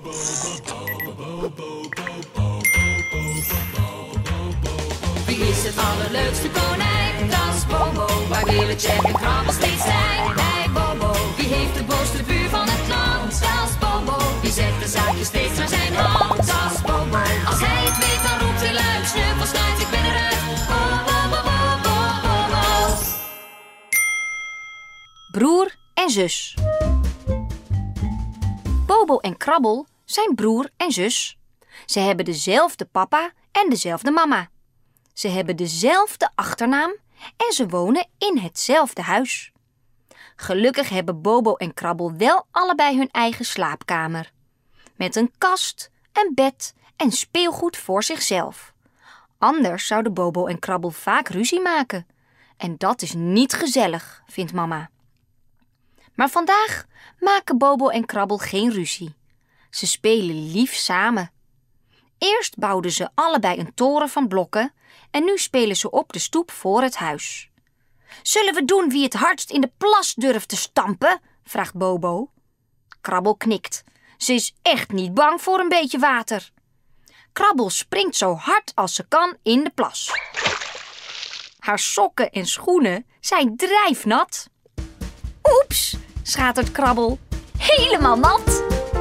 Wie is het allerleukste konijn? Dat is Bobo. Waar willen Jack en Krabbel steeds zijn? Hey Bobo. Wie heeft de boosste buur van het land? Dat is Bobo. Wie zet de zaakjes steeds naar zijn hand? Dat is Bobo. Als hij het weet, dan roept hij luid. Snuffel, snuit, ik ben eruit. Bobo, Bobo, Bobo. Broer en zus. Bobo en Krabbel zijn broer en zus. Ze hebben dezelfde papa en dezelfde mama. Ze hebben dezelfde achternaam en ze wonen in hetzelfde huis. Gelukkig hebben Bobo en Krabbel wel allebei hun eigen slaapkamer. Met een kast, een bed en speelgoed voor zichzelf. Anders zouden Bobo en Krabbel vaak ruzie maken. En dat is niet gezellig, vindt mama. Maar vandaag maken Bobo en Krabbel geen ruzie. Ze spelen lief samen. Eerst bouwden ze allebei een toren van blokken en nu spelen ze op de stoep voor het huis. Zullen we doen wie het hardst in de plas durft te stampen? Vraagt Bobo. Krabbel knikt. Ze is echt niet bang voor een beetje water. Krabbel springt zo hard als ze kan in de plas. Haar sokken en schoenen zijn drijfnat. Oeps, schatert Krabbel. Helemaal nat.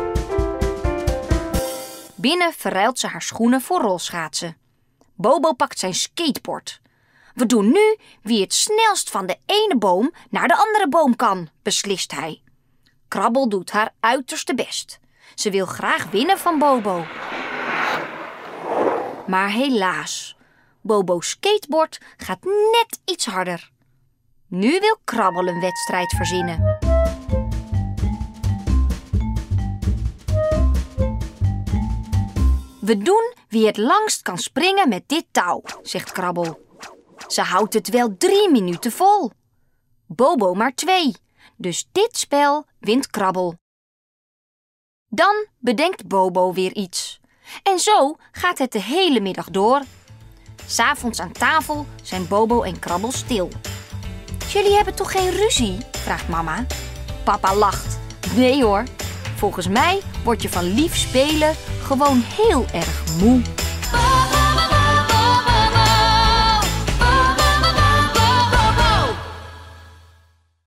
Binnen verruilt ze haar schoenen voor rolschaatsen. Bobo pakt zijn skateboard. We doen nu wie het snelst van de ene boom naar de andere boom kan, beslist hij. Krabbel doet haar uiterste best. Ze wil graag winnen van Bobo. Maar helaas, Bobo's skateboard gaat net iets harder. Nu wil Krabbel een wedstrijd verzinnen. We doen wie het langst kan springen met dit touw, zegt Krabbel. Ze houdt het wel 3 minuten vol. Bobo maar 2, dus dit spel wint Krabbel. Dan bedenkt Bobo weer iets. En zo gaat het de hele middag door. 'S Avonds aan tafel zijn Bobo en Krabbel stil. Jullie hebben toch geen ruzie? Vraagt mama. Papa lacht. Nee hoor, volgens mij word je van lief spelen gewoon heel erg moe.